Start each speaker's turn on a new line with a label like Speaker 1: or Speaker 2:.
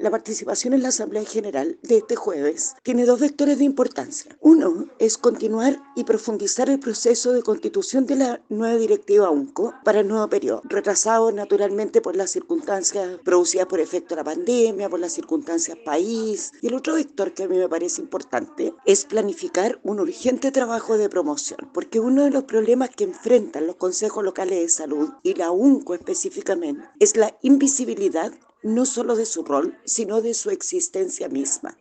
Speaker 1: La participación en la Asamblea General de este jueves tiene dos vectores de importancia. Uno es continuar y profundizar el proceso de constitución de la nueva directiva UNCO para el nuevo periodo, retrasado naturalmente por las circunstancias producidas por efecto de la pandemia, por las circunstancias país. Y el otro vector que a mí me parece importante es planificar un urgente trabajo de promoción, porque uno de los problemas que enfrentan los consejos locales de salud y la UNCO específicamente es la invisibilidad no solo de su rol, sino de su existencia misma.